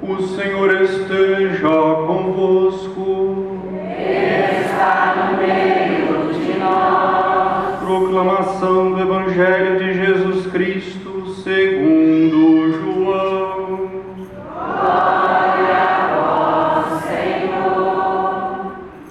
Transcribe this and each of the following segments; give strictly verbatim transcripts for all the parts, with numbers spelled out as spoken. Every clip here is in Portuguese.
O Senhor esteja convosco. Ele está no meio de nós. Proclamação do Evangelho de Jesus Cristo segundo João. Glória a vós, Senhor.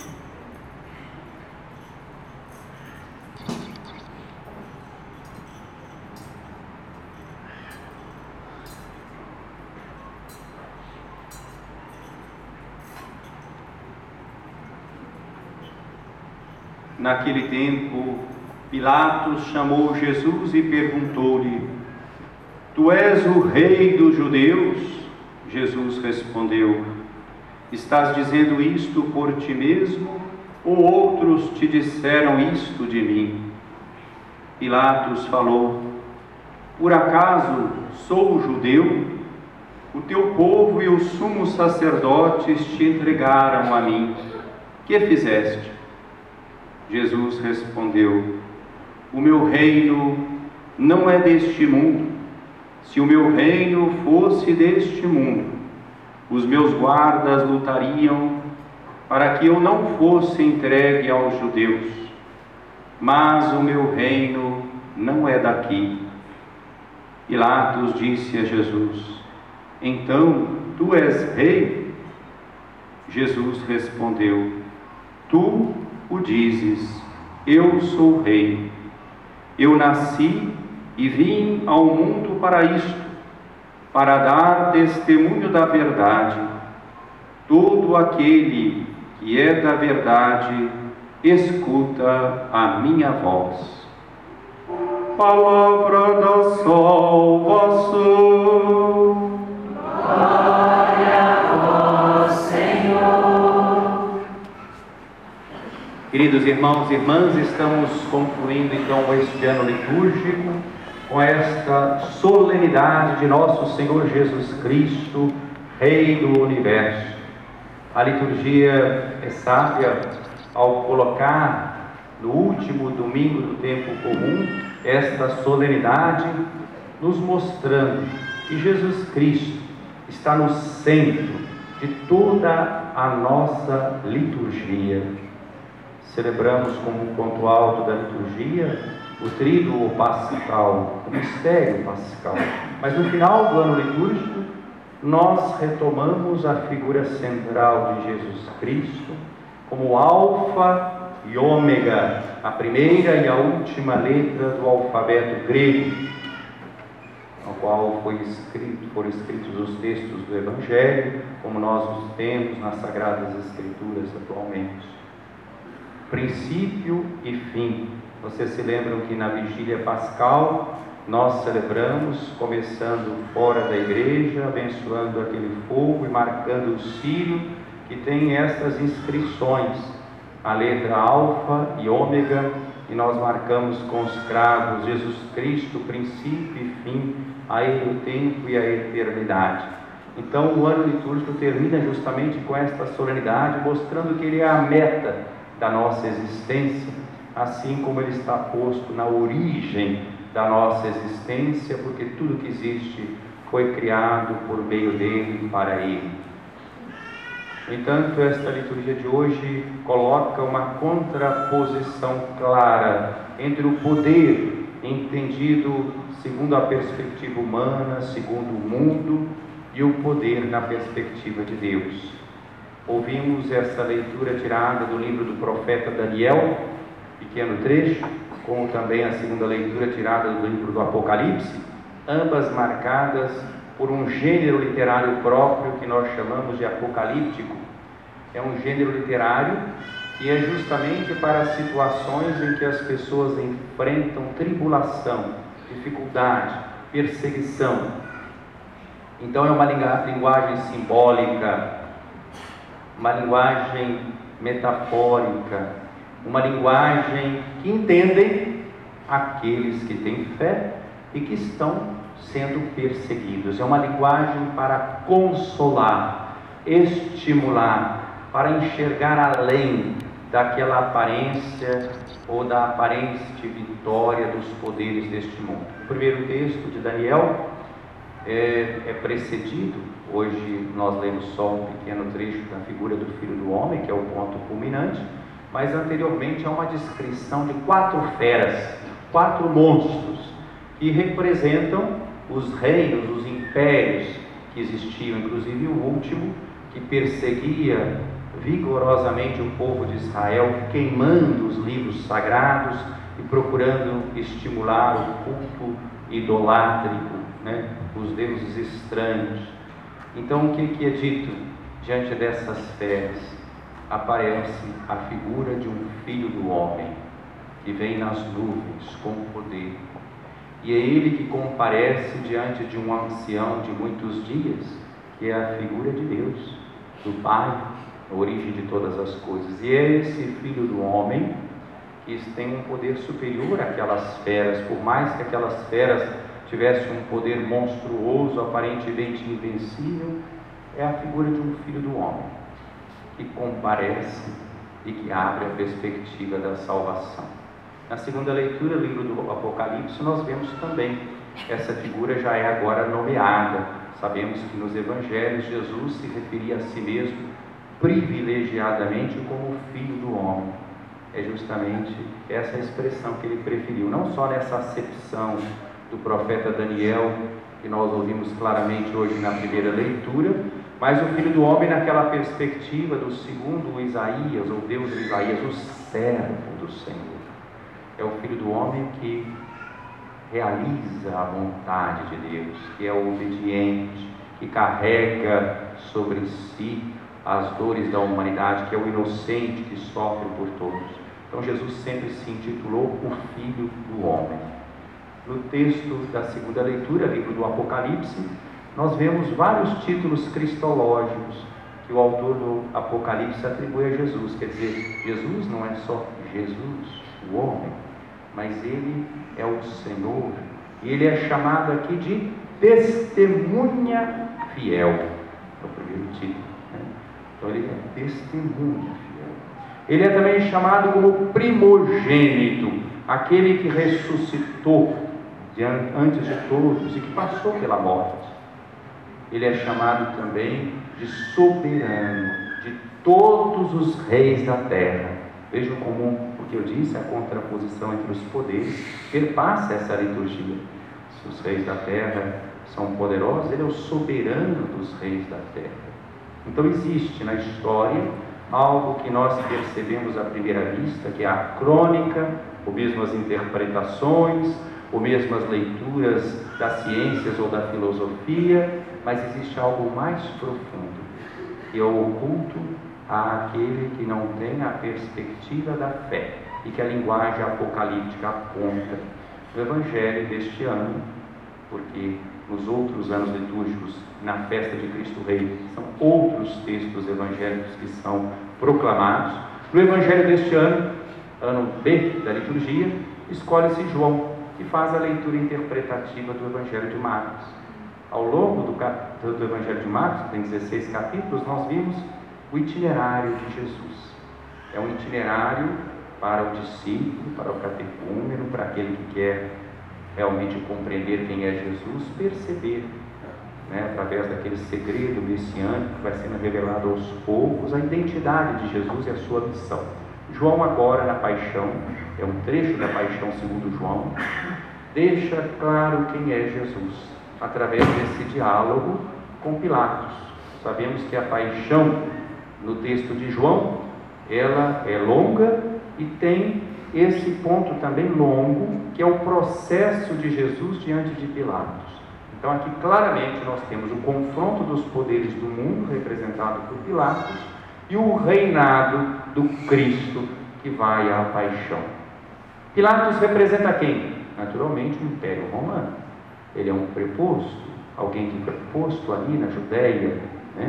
Naquele tempo, Pilatos chamou Jesus e perguntou-lhe: Tu és o rei dos judeus? Jesus respondeu: Estás dizendo isto por ti mesmo, ou outros te disseram isto de mim? Pilatos falou: Por acaso sou judeu? O teu povo e os sumos sacerdotes te entregaram a mim. Que fizeste? Jesus respondeu: O meu reino não é deste mundo. Se o meu reino fosse deste mundo, os meus guardas lutariam para que eu não fosse entregue aos judeus. Mas o meu reino não é daqui. Pilatos disse a Jesus: Então tu és rei? Jesus respondeu: Tu o dizes, eu sou rei. Eu nasci e vim ao mundo para isto, para dar testemunho da verdade. Todo aquele que é da verdade, escuta a minha voz. Palavra da salvação. Glória a vós, Senhor. Queridos irmãos e irmãs, estamos concluindo então este ano litúrgico com esta solenidade de nosso Senhor Jesus Cristo, Rei do Universo. A liturgia é sábia ao colocar no último domingo do tempo comum esta solenidade, nos mostrando que Jesus Cristo está no centro de toda a nossa liturgia. Celebramos como ponto alto da liturgia o tríduo pascal, o mistério pascal. Mas no final do ano litúrgico, nós retomamos a figura central de Jesus Cristo como alfa e ômega, a primeira e a última letra do alfabeto grego, ao qual foi escrito, foram escritos os textos do Evangelho, como nós os temos nas Sagradas Escrituras atualmente. Princípio e fim. Vocês se lembram que na vigília pascal nós celebramos, começando fora da igreja, abençoando aquele fogo e marcando o círio que tem essas inscrições, a letra alfa e ômega, e nós marcamos com os cravos Jesus Cristo, princípio e fim, a Ele o tempo e a eternidade. Então o ano litúrgico termina justamente com esta solenidade, mostrando que Ele é a meta da nossa existência, assim como Ele está posto na origem da nossa existência, porque tudo que existe foi criado por meio dEle e para Ele. No entanto, esta liturgia de hoje coloca uma contraposição clara entre o poder entendido segundo a perspectiva humana, segundo o mundo, e o poder na perspectiva de Deus. Ouvimos essa leitura tirada do livro do profeta Daniel, pequeno trecho, como também a segunda leitura tirada do livro do Apocalipse, ambas marcadas por um gênero literário próprio que nós chamamos de apocalíptico. É um gênero literário que é justamente para situações em que as pessoas enfrentam tribulação, dificuldade, perseguição. Então é uma linguagem simbólica, uma linguagem metafórica, uma linguagem que entendem aqueles que têm fé e que estão sendo perseguidos. É uma linguagem para consolar, estimular, para enxergar além daquela aparência ou da aparente vitória dos poderes deste mundo. O primeiro texto de Daniel é, é precedido, hoje nós lemos só um pequeno trecho da figura do Filho do Homem, que é o ponto culminante, mas anteriormente há uma descrição de quatro feras, quatro monstros, que representam os reinos, os impérios que existiam, inclusive o último, que perseguia vigorosamente o povo de Israel, queimando os livros sagrados e procurando estimular o culto idolátrico, né? Os deuses estranhos. Então, o que, que é dito diante dessas feras? Aparece a figura de um filho do homem, que vem nas nuvens com poder. E é ele que comparece diante de um ancião de muitos dias, que é a figura de Deus, do Pai, a origem de todas as coisas. E é esse filho do homem que tem um poder superior àquelas feras, por mais que aquelas feras tivessem um poder monstruoso, aparentemente invencível, é a figura de um filho do homem, que comparece e que abre a perspectiva da salvação. Na segunda leitura, livro do Apocalipse, nós vemos também essa figura já é agora nomeada. Sabemos que nos evangelhos Jesus se referia a si mesmo privilegiadamente como Filho do Homem. É justamente essa expressão que ele preferiu, não só nessa acepção do profeta Daniel, que nós ouvimos claramente hoje na primeira leitura, mas o Filho do Homem naquela perspectiva do segundo Isaías, ou Deus de Isaías, o servo do Senhor. É o Filho do Homem que realiza a vontade de Deus, que é obediente, que carrega sobre si as dores da humanidade, que é o inocente que sofre por todos. Então Jesus sempre se intitulou o Filho do Homem. No texto da segunda leitura, livro do Apocalipse, nós vemos vários títulos cristológicos que o autor do Apocalipse atribui a Jesus. Quer dizer, Jesus não é só Jesus, o homem, mas ele é o Senhor, e ele é chamado aqui de testemunha fiel. É o primeiro título, né? Então ele é testemunha fiel. Ele é também chamado como primogênito, aquele que ressuscitou antes de todos e que passou pela morte. Ele é chamado também de soberano de todos os reis da terra. Vejam como o que eu disse, a contraposição entre os poderes, perpassa essa liturgia. Se os reis da terra são poderosos, ele é o soberano dos reis da terra. Então existe na história algo que nós percebemos à primeira vista, que é a crônica, ou mesmo as interpretações, ou mesmo as leituras das ciências ou da filosofia, mas existe algo mais profundo, que é oculto àquele que não tem a perspectiva da fé, e que a linguagem apocalíptica aponta. No Evangelho deste ano, porque nos outros anos litúrgicos, na festa de Cristo Rei, são outros textos evangélicos que são proclamados. No Evangelho deste ano, ano B da liturgia, escolhe-se João, que faz a leitura interpretativa do Evangelho de Marcos. Ao longo do, do Evangelho de Marcos, que tem dezesseis capítulos, nós vimos o itinerário de Jesus. É um itinerário para o discípulo, para o catecúmeno, para aquele que quer realmente compreender quem é Jesus, perceber, né, através daquele segredo messiânico que vai sendo revelado aos poucos, a identidade de Jesus e a sua missão. João agora na paixão, é um trecho da paixão segundo João, deixa claro quem é Jesus, através desse diálogo com Pilatos. Sabemos que a paixão no texto de João, ela é longa e tem esse ponto também longo, que é o processo de Jesus diante de Pilatos. Então aqui claramente nós temos o confronto dos poderes do mundo, representado por Pilatos, e o reinado do Cristo, que vai à paixão. Pilatos representa quem? Naturalmente o Império Romano. Ele é um preposto, alguém que foi posto ali na Judéia, né,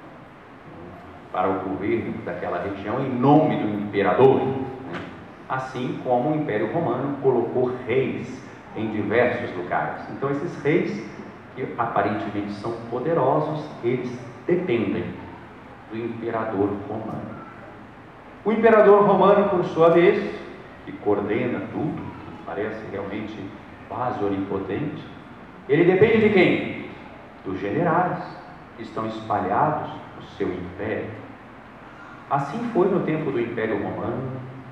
para o governo daquela região, em nome do imperador, né? Assim como o Império Romano colocou reis em diversos lugares. Então esses reis, que aparentemente são poderosos, eles dependem do imperador romano. O imperador romano, por sua vez, que coordena tudo, que parece realmente quase onipotente, ele depende de quem? Dos generais, que estão espalhados no seu império. Assim foi no tempo do Império Romano,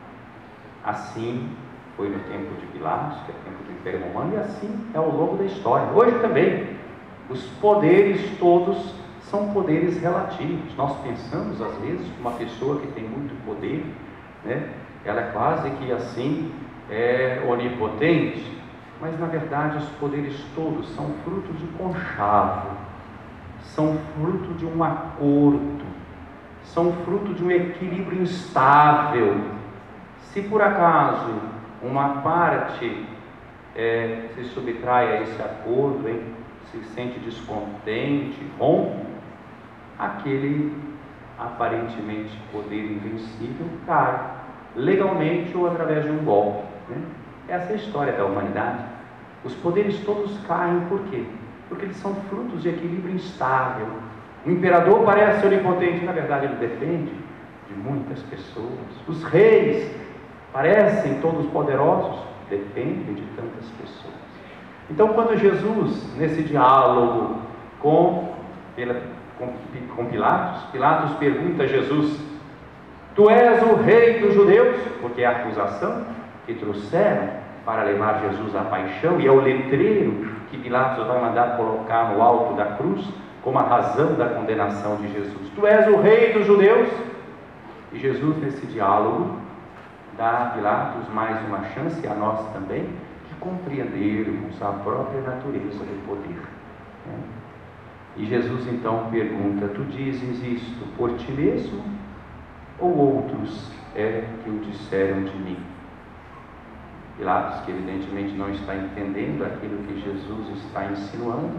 assim foi no tempo de Pilatos, que é o tempo do Império Romano, e assim é ao longo da história. Hoje também, os poderes todos são poderes relativos. Nós pensamos, às vezes, que uma pessoa que tem muito poder, né, ela é quase que assim, é onipotente, mas na verdade os poderes todos são fruto de conchavo, são fruto de um acordo, são fruto de um equilíbrio instável. Se por acaso uma parte é, se subtrai a esse acordo, hein, se sente descontente, rompe, aquele aparentemente poder invencível cai, legalmente ou através de um golpe, né? Essa é a história da humanidade. Os poderes todos caem, por quê? Porque eles são frutos de equilíbrio instável. O imperador parece onipotente, na verdade ele depende de muitas pessoas. Os reis parecem todos poderosos, dependem de tantas pessoas. Então, quando Jesus, nesse diálogo com, com, com Pilatos, Pilatos pergunta a Jesus: tu és o rei dos judeus? Porque é a acusação que trouxeram para levar Jesus à paixão, e é o letreiro que Pilatos vai mandar colocar no alto da cruz como a razão da condenação de Jesus. Tu és o rei dos judeus? E Jesus, nesse diálogo, dá a Pilatos mais uma chance, e a nós também, de compreendermos a própria natureza do poder, né? E Jesus então pergunta: tu dizes isto por ti mesmo, ou outros é que o disseram de mim? Pilatos, que evidentemente não está entendendo aquilo que Jesus está insinuando,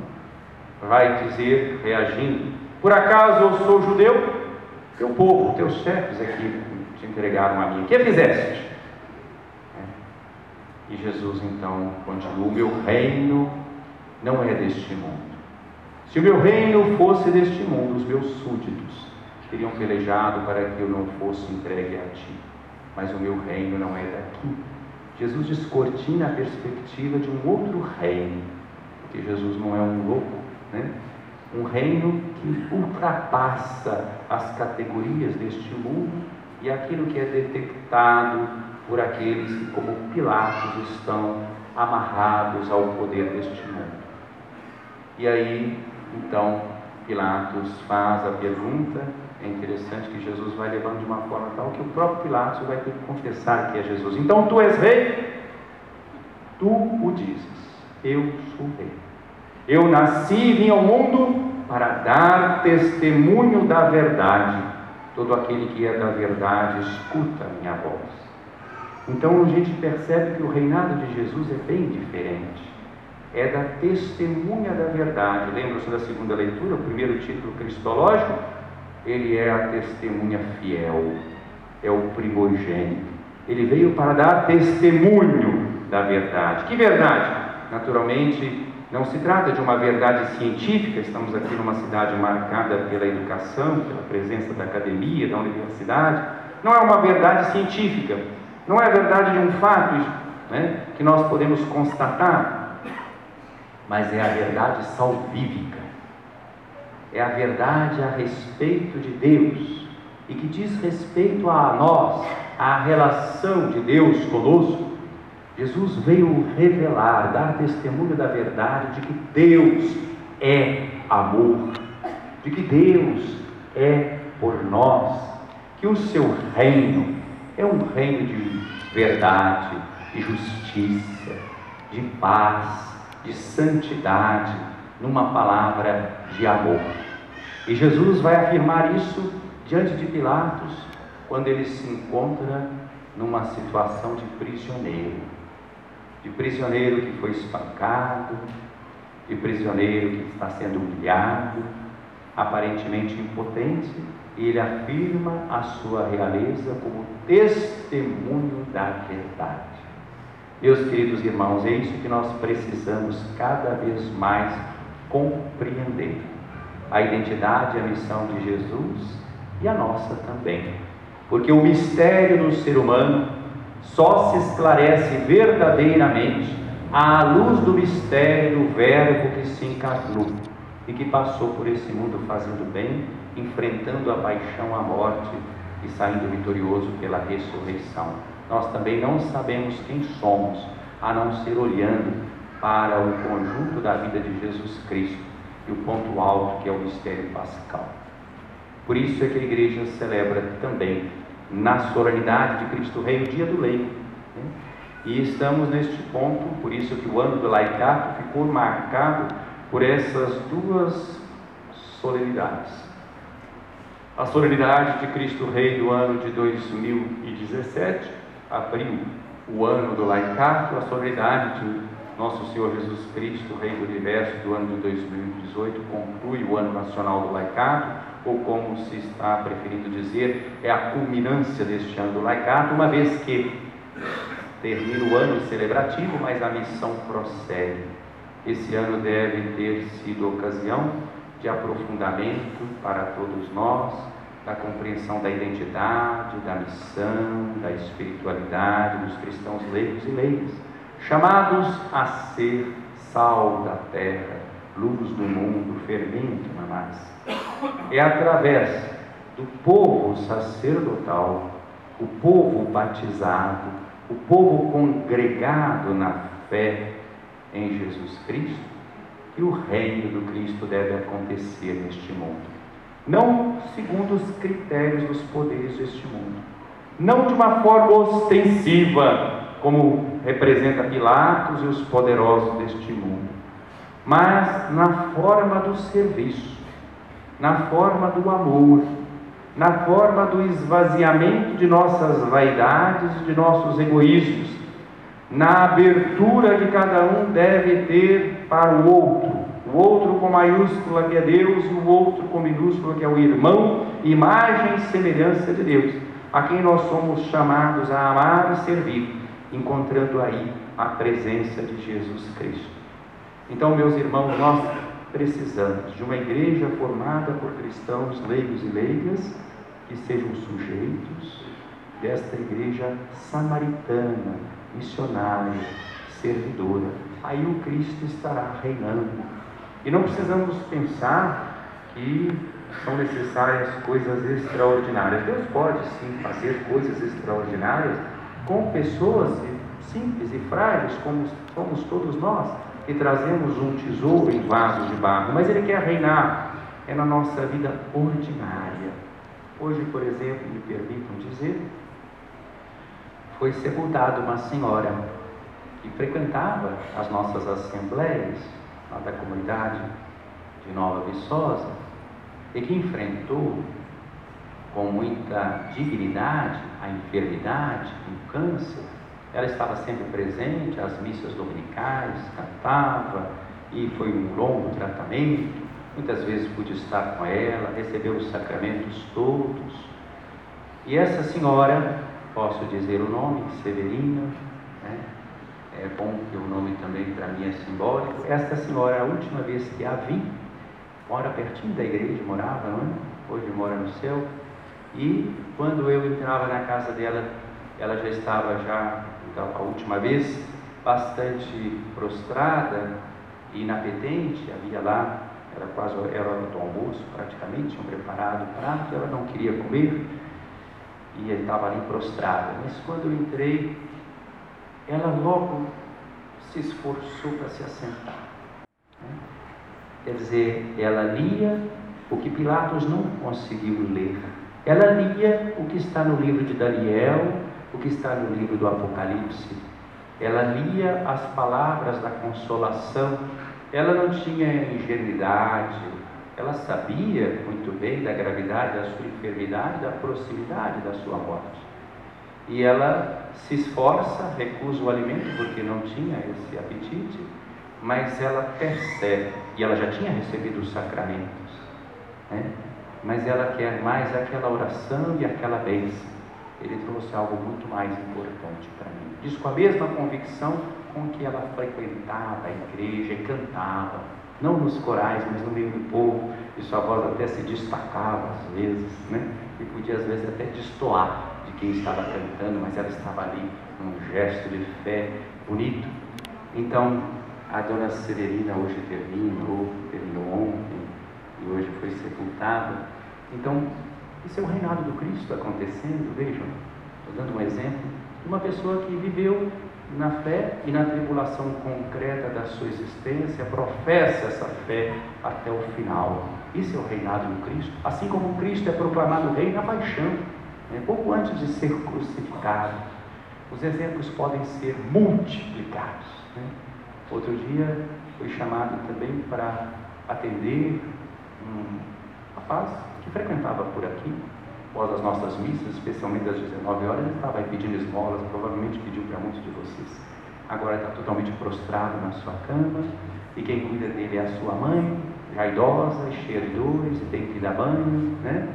vai dizer, reagindo: por acaso eu sou judeu? Teu povo, teus chefes é que te entregaram a mim. O que fizeste? É. E Jesus então continua: o meu reino não é deste mundo. Se o meu reino fosse deste mundo, os meus súditos teriam pelejado para que eu não fosse entregue a ti. Mas o meu reino não é daqui. Jesus descortina a perspectiva de um outro reino, porque Jesus não é um louco, né? Um reino que ultrapassa as categorias deste mundo e aquilo que é detectado por aqueles que, como Pilatos, estão amarrados ao poder deste mundo. E aí, então, Pilatos faz a pergunta. É interessante que Jesus vai levando de uma forma tal que o próprio Pilatos vai ter que confessar que é Jesus. Então, tu és rei? Tu o dizes. Eu sou rei. Eu nasci e vim ao mundo para dar testemunho da verdade. Todo aquele que é da verdade escuta a minha voz. Então a gente percebe que o reinado de Jesus é bem diferente. É da testemunha da verdade. Lembram-se da segunda leitura, o primeiro título cristológico? Ele é a testemunha fiel, é o primogênito. Ele veio para dar testemunho da verdade. Que verdade? Naturalmente, não se trata de uma verdade científica. Estamos aqui numa cidade marcada pela educação, pela presença da academia, da universidade. Não é uma verdade científica, não é a verdade de um fato, né, que nós podemos constatar, mas é a verdade salvífica. É a verdade a respeito de Deus, e que diz respeito a nós, a relação de Deus conosco. Jesus veio revelar, dar testemunho da verdade de que Deus é amor, de que Deus é por nós, que o seu reino é um reino de verdade, de justiça, de paz, de santidade, numa palavra de amor. E Jesus vai afirmar isso diante de Pilatos, quando ele se encontra numa situação de prisioneiro, de prisioneiro que foi espancado, de prisioneiro que está sendo humilhado, aparentemente impotente, e ele afirma a sua realeza como testemunho da verdade. Meus queridos irmãos, é isso que nós precisamos cada vez mais compreender: a identidade e a missão de Jesus, e a nossa também, porque o mistério do ser humano só se esclarece verdadeiramente à luz do mistério do Verbo que se encarnou. e que passou por esse mundo fazendo bem, enfrentando a paixão, a morte e saindo vitorioso pela ressurreição. Nós também não sabemos quem somos, a não ser olhando para o conjunto da vida de Jesus Cristo e o ponto alto que é o mistério pascal. Por isso é que a igreja celebra também, na solenidade de Cristo Rei, o dia do leigo, né? E estamos neste ponto, por isso que o ano do laicato ficou marcado por essas duas solenidades. A solenidade de Cristo Rei do ano de dois mil e dezessete abriu o ano do laicato, a solenidade de Nosso Senhor Jesus Cristo, Rei do Universo, do ano de dois mil e dezoito, conclui o ano nacional do laicato, ou como se está preferindo dizer, é a culminância deste ano do laicato, uma vez que termina o ano celebrativo, mas a missão prossegue. Esse ano deve ter sido ocasião de aprofundamento para todos nós, da compreensão da identidade, da missão, da espiritualidade dos cristãos leigos e leigas, chamados a ser sal da terra, luz do mundo, fermento na massa. É através do povo sacerdotal, o povo batizado, o povo congregado na fé em Jesus Cristo, que o reino do Cristo deve acontecer neste mundo. Não segundo os critérios dos poderes deste mundo, não de uma forma ostensiva, como representa Pilatos e os poderosos deste mundo, mas na forma do serviço, na forma do amor, na forma do esvaziamento de nossas vaidades e de nossos egoísmos, na abertura que cada um deve ter para o outro, o outro com maiúscula que é Deus e o outro com minúscula que é o irmão, imagem e semelhança de Deus, a quem nós somos chamados a amar e servir, encontrando aí a presença de Jesus Cristo. Então, meus irmãos, nós precisamos de uma igreja formada por cristãos leigos e leigas, que sejam sujeitos desta igreja samaritana, missionária, servidora. Aí o Cristo estará reinando. E não precisamos pensar que são necessárias coisas extraordinárias. Deus pode sim fazer coisas extraordinárias com pessoas simples e frágeis, como somos todos nós, que trazemos um tesouro em vaso de barro, mas Ele quer reinar é na nossa vida ordinária. Hoje, por exemplo, me permitam dizer, foi sepultada uma senhora que frequentava as nossas assembleias lá da comunidade de Nova Viçosa e que enfrentou com muita dignidade a enfermidade, o câncer. Ela estava sempre presente às missas dominicais, cantava, e foi um longo tratamento. Muitas vezes pude estar com ela, recebeu os sacramentos todos. E essa senhora, posso dizer o nome, Severina, né? É bom que o nome também para mim é simbólico. Esta senhora, a última vez que a vi, mora pertinho da igreja, morava, não é? Hoje mora no céu. E quando eu entrava na casa dela, ela já estava já, então, a última vez, bastante prostrada e inapetente. Havia lá, era quase era hora do almoço, praticamente, tinham preparado o prato, ela não queria comer e ele estava ali prostrada. Mas quando eu entrei, ela logo se esforçou para se assentar. Quer dizer, ela lia o que Pilatos não conseguiu ler. Ela lia o que está no livro de Daniel, o que está no livro do Apocalipse. Ela lia as palavras da consolação. Ela não tinha ingenuidade. Ela sabia muito bem da gravidade da sua enfermidade, da proximidade da sua morte. E ela se esforça, recusa o alimento porque não tinha esse apetite, mas ela percebe, e ela já tinha recebido os sacramentos, né? Mas ela quer mais aquela oração e aquela bênção. Ele trouxe algo muito mais importante para mim. Diz com a mesma convicção com que ela frequentava a igreja e cantava, não nos corais, mas no meio do povo, e sua voz até se destacava às vezes, né? E podia às vezes até destoar de quem estava cantando, mas ela estava ali num gesto de fé bonito. Então, a dona Severina hoje termina, ou terminou ontem, e hoje foi sepultada. Então, isso é o reinado do Cristo acontecendo. Vejam, estou dando um exemplo de uma pessoa que viveu na fé e na tribulação concreta da sua existência, professa essa fé até o final. Isso é o reinado do Cristo. Assim como Cristo é proclamado rei na paixão, né, pouco antes de ser crucificado. Os exemplos podem ser multiplicados, né? Outro dia fui chamado também para atender um rapaz que frequentava por aqui, após as nossas missas, especialmente às dezenove horas, ele estava aí pedindo esmolas, provavelmente pediu para muitos de vocês. Agora está totalmente prostrado na sua cama, e quem cuida dele é a sua mãe, já idosa, cheia de dores, e tem que dar banho, né?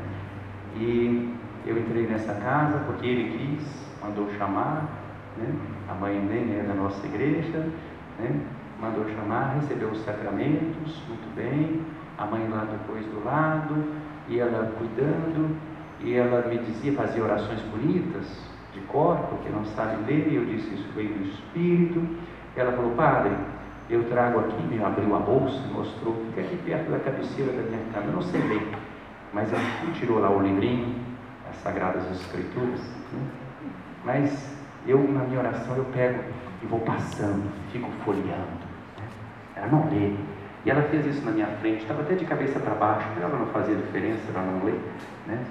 E eu entrei nessa casa porque ele quis, mandou chamar, né? A mãe nem é da nossa igreja, né? Mandou chamar, recebeu os sacramentos, muito bem, a mãe lá depois do lado, e ela cuidando, e ela me dizia, fazia orações bonitas, de cor, porque não sabe ler, e eu disse, isso veio do Espírito. Ela falou, padre, eu trago aqui, me abriu a bolsa, mostrou, fica aqui perto da cabeceira da minha cama, eu não sei ler, mas ela tirou lá o livrinho, as Sagradas Escrituras, né? Mas eu, na minha oração, eu pego e vou passando, fico folheando, né? Ela não lê, e ela fez isso na minha frente, estava até de cabeça para baixo, ela não fazia diferença, ela não lê, né?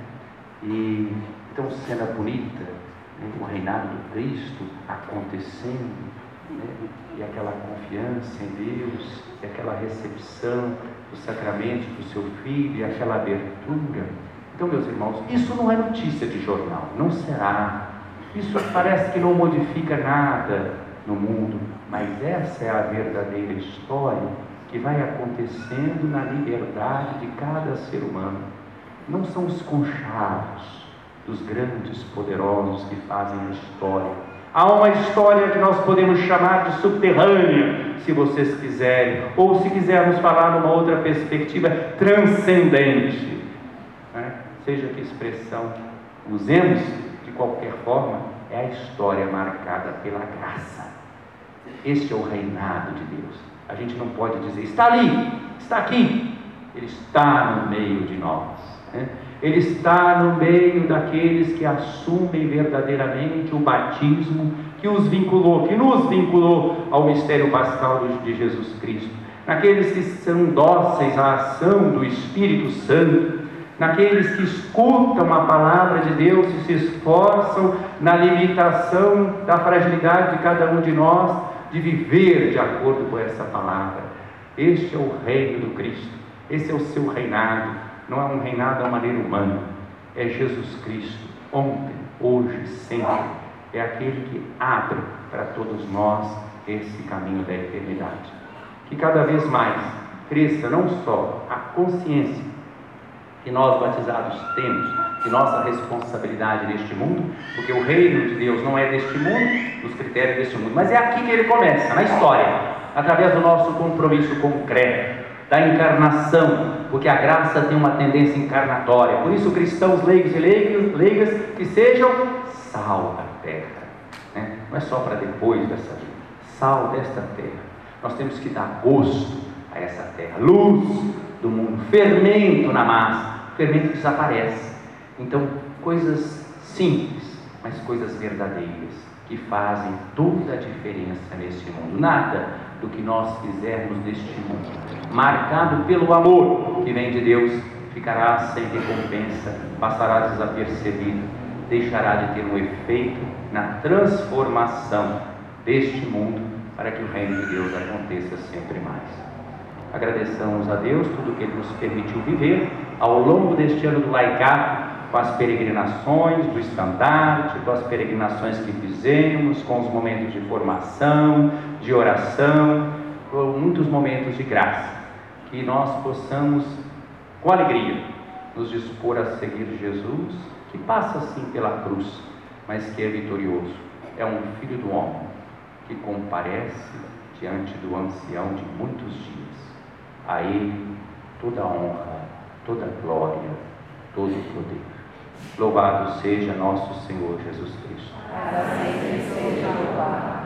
E então, cena bonita, né? O reinado do Cristo acontecendo, né? E aquela confiança em Deus, e aquela recepção do sacramento do seu filho, e aquela abertura. Então, meus irmãos, isso não é notícia de jornal, não será. Isso parece que não modifica nada no mundo, mas essa é a verdadeira história que vai acontecendo na liberdade de cada ser humano. Não são os conchavos dos grandes poderosos que fazem a história. Há uma história que nós podemos chamar de subterrânea, se vocês quiserem, ou se quisermos falar numa outra perspectiva, transcendente, né? Seja que expressão usemos, de qualquer forma, é a história marcada pela graça. Este é o reinado de Deus. A gente não pode dizer, está ali, está aqui. Ele está no meio de nós, né? Ele está no meio daqueles que assumem verdadeiramente o batismo que os vinculou, que nos vinculou ao mistério pascal de Jesus Cristo. Naqueles que são dóceis à ação do Espírito Santo, naqueles que escutam a palavra de Deus e se esforçam na limitação da fragilidade de cada um de nós, de viver de acordo com essa palavra. Este é o reino do Cristo, esse é o seu reinado. Não é um reinado à maneira humana, é Jesus Cristo, ontem, hoje, sempre. É aquele que abre para todos nós esse caminho da eternidade. Que cada vez mais cresça não só a consciência que nós batizados temos, de nossa responsabilidade neste mundo, porque o reino de Deus não é deste mundo, nos critérios deste mundo, mas é aqui que ele começa, na história, através do nosso compromisso concreto, da encarnação, porque a graça tem uma tendência encarnatória. Por isso, cristãos leigos e leigas que sejam sal da terra, né? Não é só para depois dessa vida, sal desta terra. Nós temos que dar gosto a essa terra, luz do mundo, fermento na massa. O fermento desaparece. Então, coisas simples, mas coisas verdadeiras, que fazem toda a diferença neste mundo. Nada do que nós fizermos neste mundo, marcado pelo amor que vem de Deus, ficará sem recompensa, passará desapercebido, deixará de ter um efeito na transformação deste mundo, para que o reino de Deus aconteça sempre mais. Agradeçamos a Deus tudo o que Ele nos permitiu viver ao longo deste ano do laicato, com as peregrinações do estandarte, com as peregrinações que fizemos, com os momentos de formação, de oração, com muitos momentos de graça, que nós possamos, com alegria, nos dispor a seguir Jesus, que passa sim pela cruz, mas que é vitorioso. É um filho do homem que comparece diante do ancião de muitos dias. A Ele toda a honra, toda a glória, todo o poder. Louvado seja nosso Senhor Jesus Cristo. Para sempre seja louvado.